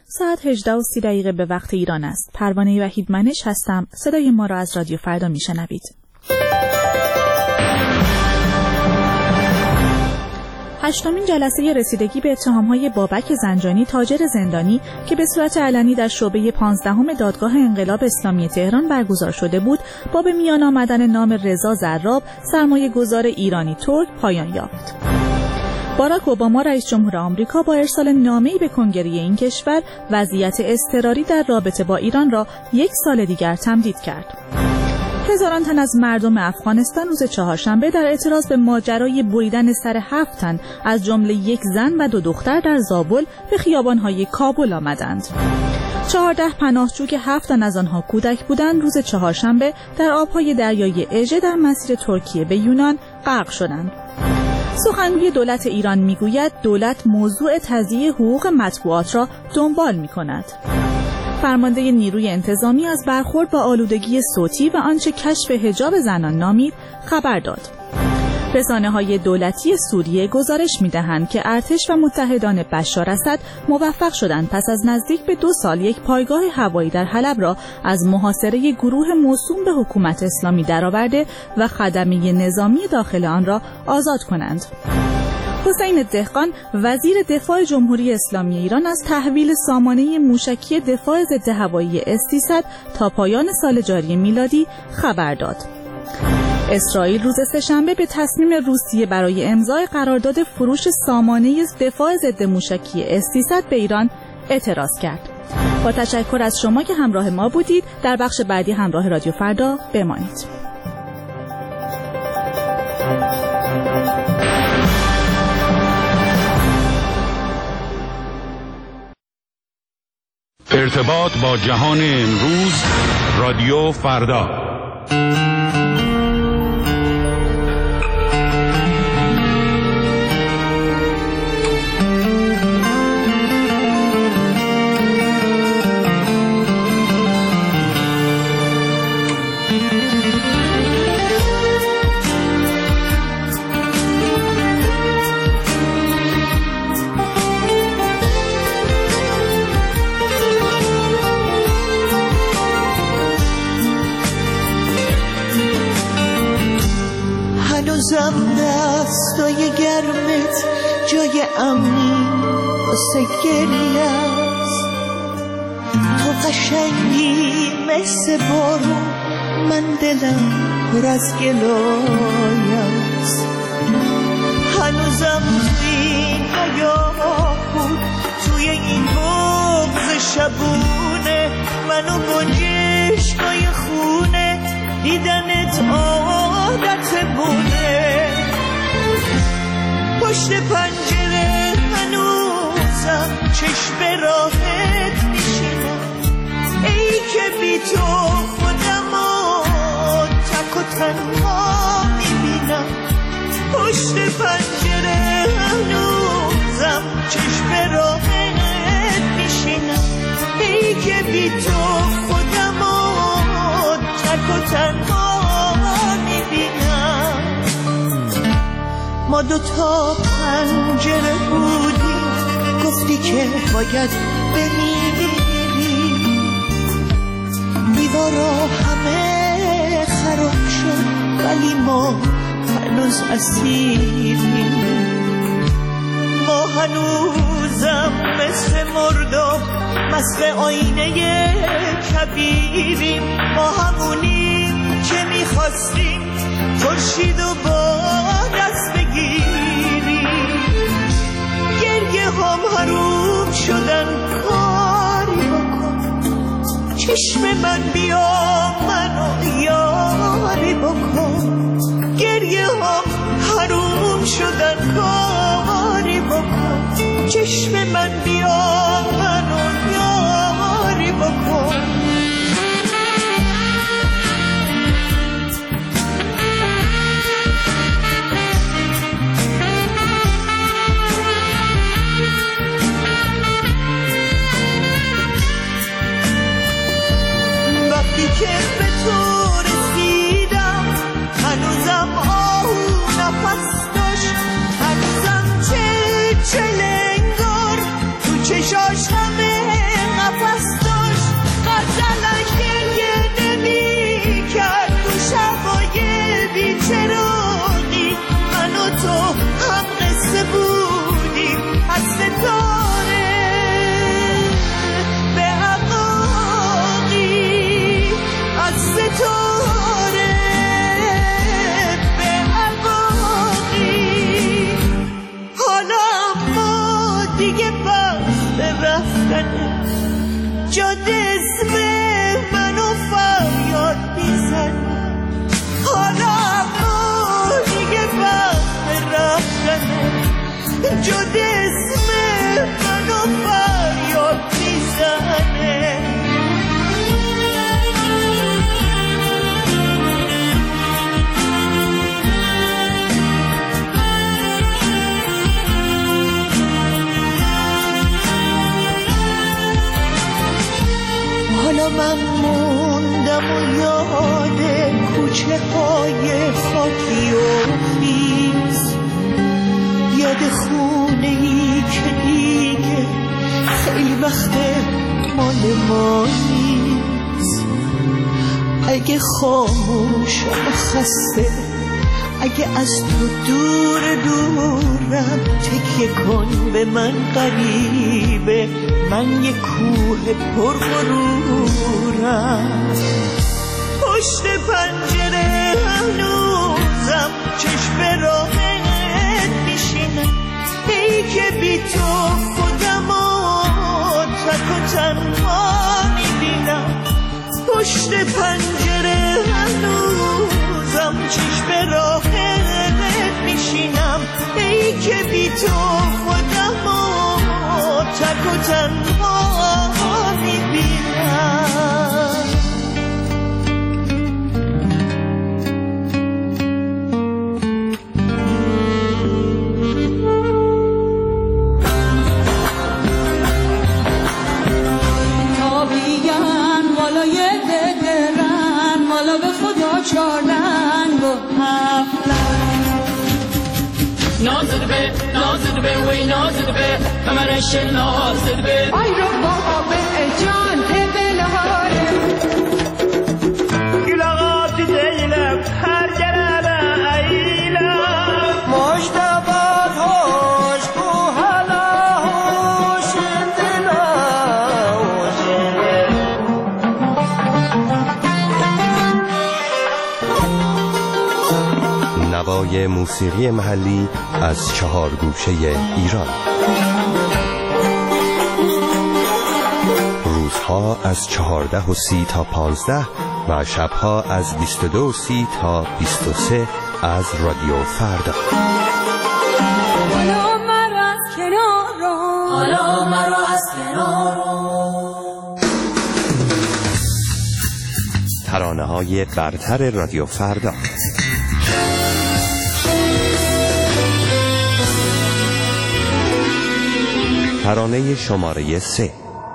ساعت 18:30 به وقت ایران است. پروانه وحیدمنش هستم. صدای ما را از رادیو فردا میشنوید. هشتمین جلسه رسیدگی به اتهام‌های بابک زنجانی تاجر زندانی که به صورت علنی در شعبه 15 دادگاه انقلاب اسلامی تهران برگزار شده بود، با به میان آمدن نام رضا زراب، سرمایه‌گذار ایرانی ترک پایان یافت. باراک اوباما رئیس جمهور آمریکا با ارسال نامه‌ای به کنگره این کشور وضعیت اضطراری در رابطه با ایران را 1 سال دیگر تمدید کرد. هزاران تن از مردم افغانستان روز چهارشنبه در اعتراض به ماجرای بریدن سر 7 تن از جمله 1 زن و 2 دختر در زابل به خیابان‌های کابل آمدند. 14 پناهجو که 7 تن از آنها کودک بودند روز چهارشنبه در آب‌های دریای اژه در مسیر ترکیه به یونان غرق شدند. سخنگوی دولت ایران میگوید دولت موضوع تضییع حقوق مطبوعات را دنبال می‌کند. فرمانده نیروی انتظامی از برخورد با آلودگی صوتی و آنچه کشف حجاب زنان نامید خبر داد. رسانه‌های دولتی سوریه گزارش می‌دهند که ارتش و متحدان بشار اسد موفق شدند پس از نزدیک به 2 سال یک پایگاه هوایی در حلب را از محاصره گروه موسوم به حکومت اسلامی درآورده و خدمه نظامی داخل آن را آزاد کنند. حسین دهقان وزیر دفاع جمهوری اسلامی ایران از تحویل سامانه موشکی دفاع ضد هوایی S-300 تا پایان سال جاری میلادی خبر داد. اسرائیل روز سه‌شنبه به تصمیم روسیه برای امضای قرارداد فروش سامانه دفاع ضد موشکی S-300 به ایران اعتراض کرد. با تشکر از شما که همراه ما بودید. در بخش بعدی همراه رادیو فردا بمانید. ارتباط با جهان امروز، رادیو فردا. هنوزم دستای گرمت جای امنی واسه گریه است. تو قشنگی مثل بارون، من دلم پر از گلای است. هنوزم توی این حیاط بود، توی این بغض شبونه، منو گنجشکای خونه دیدنت عادت بونه. پشت پنجره هنوزم چشم راحت میشینم، ای که بی تو خودمو تک و تنها میبینم. پشت پنجره هنوزم چشم راحت میشینم، ای که بی تو خودمو تک و تنها میبینم. ما 2 پنجره بودیم، گفتی که باید بمیری. دیوارا همه خراب شد ولی ما هنوز اسیریم. ما هنوزم مثل مردم مست آینه کبیریم. ما همونیم که میخواستیم خورشیدو با دست بگیریم. گریه هم حروم شدن، کاری بکن چشم من بیا منو یاری بکن. گریه هم حروم شدن، کاری بکن چشم من بیا منو یاری بکن. وقتی که به تو رسیدم هنوزم نفس داشت، هنوزم چلنگار تو چشاش رفتنه. جاده اسم منو فریاد میزنه، حالا ما دیگه وقت رفتنه. جاده اسم منو فریاد میزنه. حالا من موندم و یاد کوچه های خاکی و خیز، یاد خونه ای که دیگه خیلی وقت مال ما نیست. اگه خاموشم و خسته، اگه از تو دور دورم، تکیه کن به من غریبه، من یه کوه پرغرورم. پشت پنجره هنوزم چشم راهت میشینم، ای که بی تو خودمو تک و تنها میبینم. پشت پنجره هنوزم چشم راهت میشینم، ای که بی تو خودمو تک و تنها میبینم. نازد به وی نازد به کمرش نازد به ای رو بابا به جان دلهاره گلغات دیلم هر جرابه ایلم مجتبات هوش کو حالا هوش نوای موسیقی محلی از 4 گوشه ایران. روزها از 14:30 تا 15 و شبها از 22:30 تا 23 از رادیو فردا. حالا مرا از کنارو، حالا مرا از کنارو. ترانه‌های برتر رادیو فردا. ترانه شماره 3.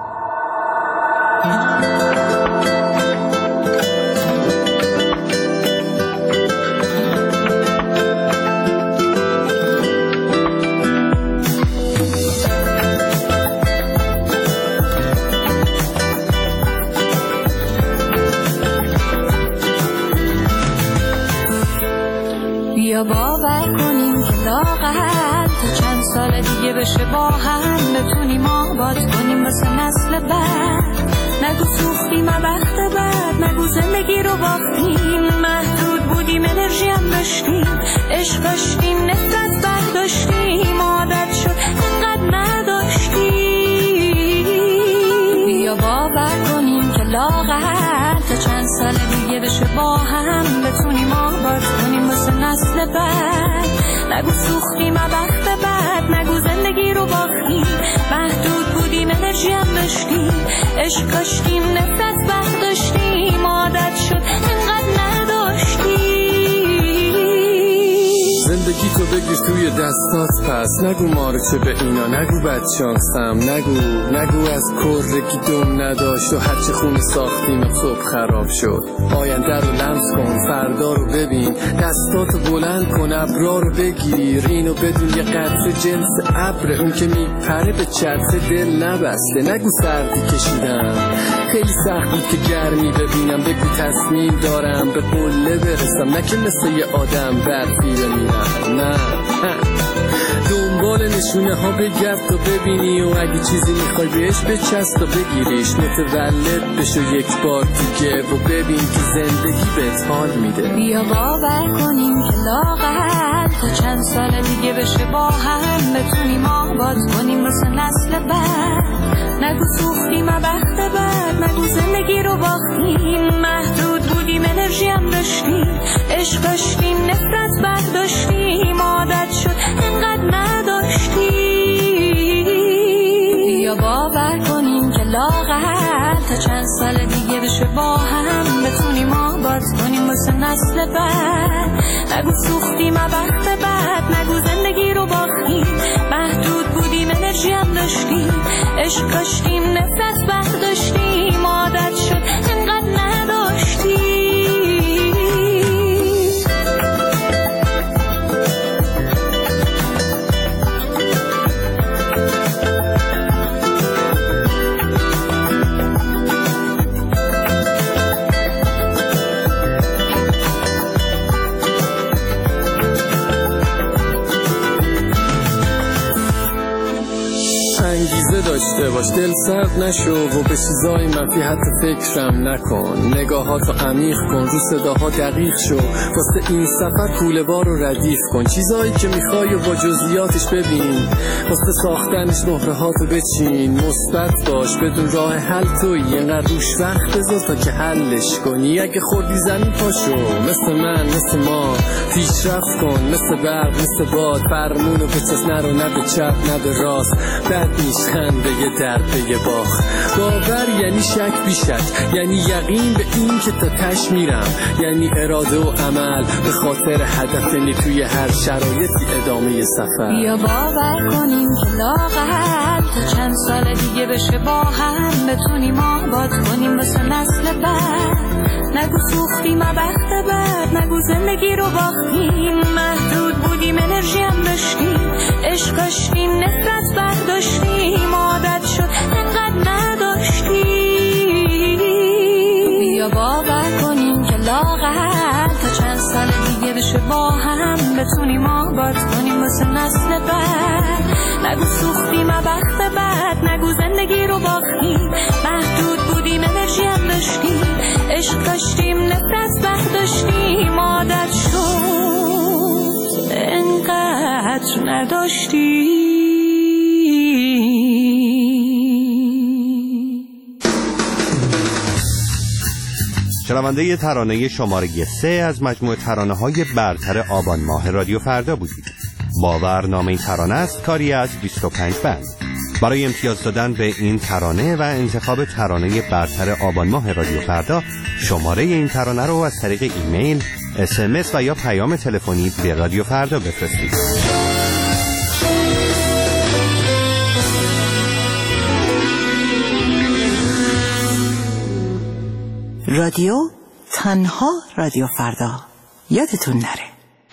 بیا باور کنیم که لاغر تا چند سال دیگه بشه با هم بتونیم آباد کنیم واسه نسل بعد. نگو سوختیم وقت بعد، نگو زندگی رو باختیم، محدود بودیم انرژی هم داشتیم، عشق داشتیم نفرت برداشتیم، عادت شد اینقدر نداشتیم. بیا باور کنیم که لاغر تا چند سال دیگه بشه با هم بتونیم آباد کنیم واسه نسل بعد. نگو سوختیم وقت بعد، نگو زندگی رو باختیم، محدود بودیم انرژی هم داشتیم، عشق داشتیم نفرت برداشتیم، عادت شد اینقدر نداشتیم. زندگی تو بگیر توی دستات پس، نگو مارچه به اینا، نگو بدشانسم، نگو از کرگی دم نداشت و هرچی خونی ساختیم صبح خراب شد. آینده رو لمس کن، فردا رو ببین، دستاتو بلند کن، ابرا رو بگیر، اینو بدون یه قطره جنس ابر، اون که میپره به چتر دل نبسته. نگو سردی کشیدم خیلی سخت بود که گرمی ببینم، بگو تصمیم دارم به قله برسم، نه که مثل یه آدم برفی بمیرم. نه دنبال دنبال نشونه ها بگرد و ببینی و اگه چیزی میخوای بهش بچست و بگیریش. متولد بشو یک بار دیگه و ببین که زندگی بهت حال میده. بیا باور کنیم که لااقل تا چند سال دیگه بشه با هم بتونیم آباد کنیم واسه نسل بعد. نگو سوختیم بخت بعد، نگو زندگی رو باختیم. محدود بودیم انرژی هم داشتیم، عشق داشتیم نفرت برداشتیم. عادت شد انقدر نداشتیم. بیا باور کنیم که لااقل تا چند سال دیگه بشه با هم بتونیم آباد کنیم واسه نسل بعد. نگو سوختیم بخت بعد، نگو زندگی رو باختیم. محدود بودیم انرژی هم داشتیم، عشق داشتیم نفرت برداشتیم. عادت شد انقدر نداشتیم. انگیزه داشته باش، دل سرد نشو و به چیزای منفی حتی فکرم نکن. نگاهاتو عمیق کن، رو صداها دقیق شو. واسه این سفر کوله بار رو ردیف کن. چیزایی که میخوای و با جزئیاتش ببین. واسه ساختنش مهره هاتو بچین. مثبت باش، بدون راه حل تویی. اینقدر روش وقت بذار تا که حلش کنی. اگه خوردی زمین پاشو، مثل من مثل ما پیشرفت کن. مثل برق مثل باد، فرمونو بچس نرو، نه به چپ نه به راست. بد نیستن به یه درد به یه باخ. باور یعنی شک بیشک، یعنی یقین به این که تا تش میرم. یعنی اراده و عمل به خاطر هدف، یعنی توی هر شرایطی ادامه سفر. بیا باور کنیم که لااقل تا چند سال دیگه بشه با هم بتونیم آباد کنیم واسه نسل بعد. نگو سوختیم بخت بعد، نگو زندگی رو باختیم. محدود بودیم انرژی هم داشتیم، عشق داشتیم نفرت برداشتیم. عادت شد انقدر نداشتیم. بیا باور کنیم که لااقل تا چند سال دیگه بشه با هم بتونیم آباد کنیم واسه نسل بعد. نگو سوختیم بخت بعد، نگو زندگی رو باختیم. محدود بودیم انرژی هم داشتیم، عشق داشتیم نفرت برداشتیم. عادت شد انقدر نداشتیم. شنونده ترانه شماره 3 از مجموعه ترانه‌های برتر آبان ماه رادیو فردا بودید. باور نام این ترانه است، کاری از 25 بند. برای امتیاز دادن به این ترانه و انتخاب ترانه برتر آبان ماه رادیو فردا، شماره این ترانه رو از طریق ایمیل، SMS و یا پیام تلفنی به رادیو فردا بفرستید. رادیو تنها رادیو فردا، یادتون نره.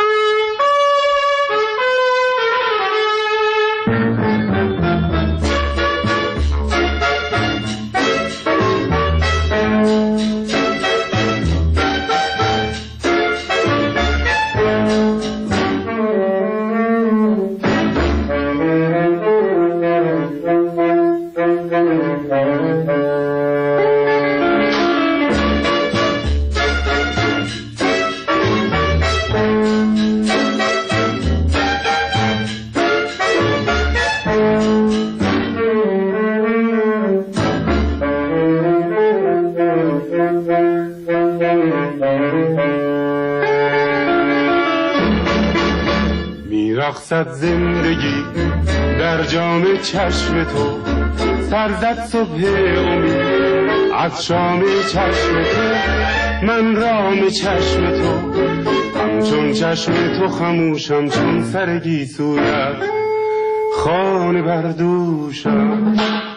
میرقصد زندگی در جام چشم تو، سرزد صبح امید از شام چشم تو. من رام چشم تو، همچون چشم تو خموشم، چون سر گیسویت خانه بردوشم.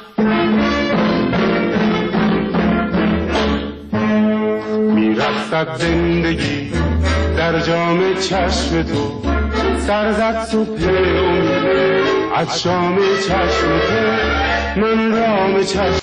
میرقصد زندگی در جام چشم تو، سرزد صبح امید از شام چشم تو. من رام چشم